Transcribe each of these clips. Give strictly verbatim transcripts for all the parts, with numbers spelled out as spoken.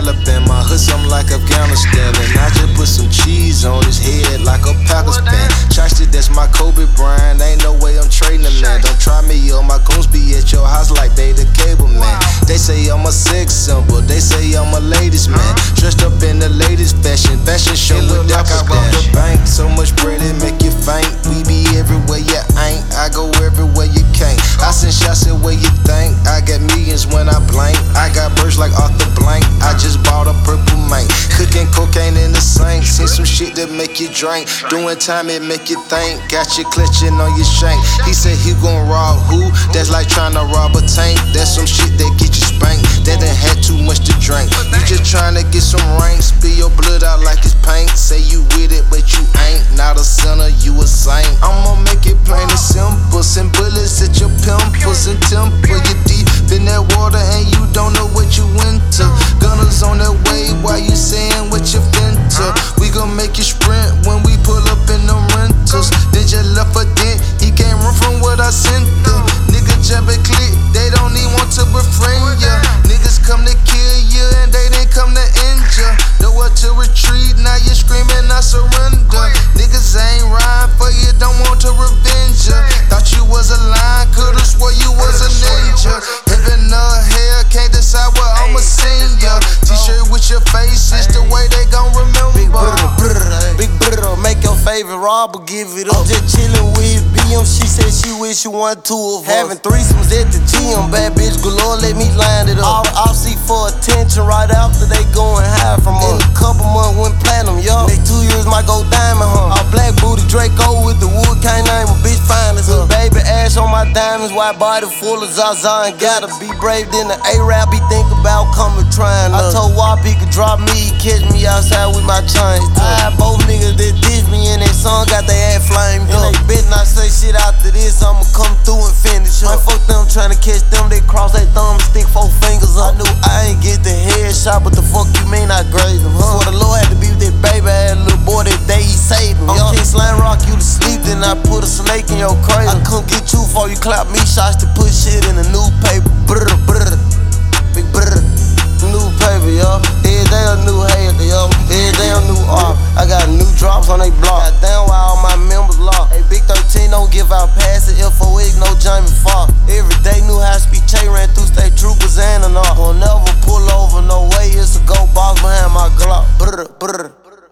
Taliban. My hood something like Afghanistan. And I just put some cheese on his head like a Packers fan. Chasty, that's my Kobe Bryant. Ain't no way I'm trading a man. Don't try me, yo. My goons be at your house like they the cable man. They say I'm a sex symbol. They say I'm a ladies man. Dressed up in the latest fashion. Fashion show with like I rob the bank. So much bread it make you faint. We be everywhere you ain't. I go everywhere you can't. I send shots at where you think. I got millions when I blank. I got birds like Arthur Blank. I just bought a purple mink. Cooking cocaine in the sink. See some shit that make you drink. Doing time it make you think. Got you clutching on your shank. He said he gon' rob who? That's like trying to rob a tank. That's some shit that get you spanked. That done had too much to drink. You just trying to get some rank. Spill your blood out like it's paint. Say you with it but you ain't. Not a sinner, you a saint. I'ma make it plain and simple. Send bullets at your pimples and temple. You deep in that water and you don't know what you into. Gunners on their way while you saying what you finna. We gon' make you sprint when we pull up in them rentals. Then just left a dent, he can't run from what I sent them. Nigga jab and click, they don't even want to befriend ya. Niggas come to kill you and they didn't come to injure. Nowhere to retreat, now you screaming I surrender. Niggas ain't ride for you, don't want to revenge ya. Thought you was a lion, could've swore you was a ninja. Heaven or hell, can't decide what I'ma sing ya. T-shirt with your face, it's the way they gon' remember. Big brother, brother, big brother, make your favorite robber give it up. I'm just chillin' with B M, she said she wish you one two of us. Having threesomes at the gym, bad bitch galore, let me line it up. I'll see for attention right after they goin' high from us. In a couple months went platinum, y'all. Next two years might go diamond, huh? All black booty Draco with the wood, can't name a bitch fine as her. Baby ash on my diamonds, white body full of Zaza, and gotta be brave. Then the A-Rap be think about coming trying. I told Wop he could drop me, catch me outside with my chains. I both niggas that diss me in that song got they ass flamed up. And they bet not say shit after this, I'ma come through and finish up. Man, fuck them trying to catch them, they cross their thumb and stick four fingers up. I knew I ain't get the headshot, but the fuck you mean I grazed him, huh? Before the Lord had to be with that baby, I had a little boy that day he saved him. I'm King Slime Rock you to sleep, then I put a snake in your cradle. I couldn't get you before you clap me shots to put shit in the newspaper. Brr, brr, big brr, new paper, yo. Every day a new hater, yo. Every day a new art. I got new drops on they block. Goddamn, why all my members locked. Hey, Big thirteen don't give out passes. F O X, no Jamie Foxx. Every day new high speed Che ran through state troopers and an off. Won't never pull over, no way. It's a go box behind my Glock. Brr, brr,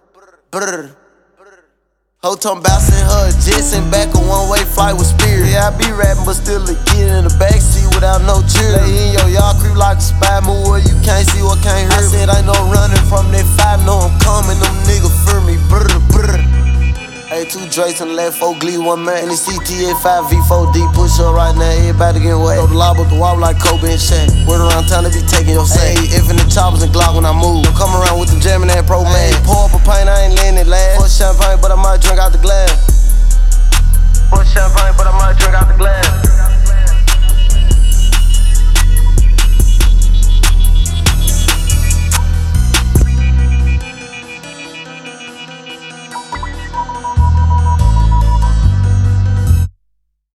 brr. Whole time bouncing her jets and back a one-way flight with Spirit. Yeah, I be rapping, but still a kid in the backseat without no cheer. Lay in your yard, creep like a spy, move where you can't see what can't hear. I said ain't no running from that five, know I'm coming, them niggas fear me. Brr, brr. Hey, two Drakes on the left, four Glee, one man. And the C T A five V four D push up right now, everybody getting wet. Throw the lob up the wall like Kobe and Shaq. Word around town, they be taking your sack. Hey, if in the choppers and Glock when I move. Don't come around with them jamming that pro man. Hey, pour up a pint, I ain't letting it last. Pour champagne, but I might drink out the glass. Pour champagne, but I might drink out the glass.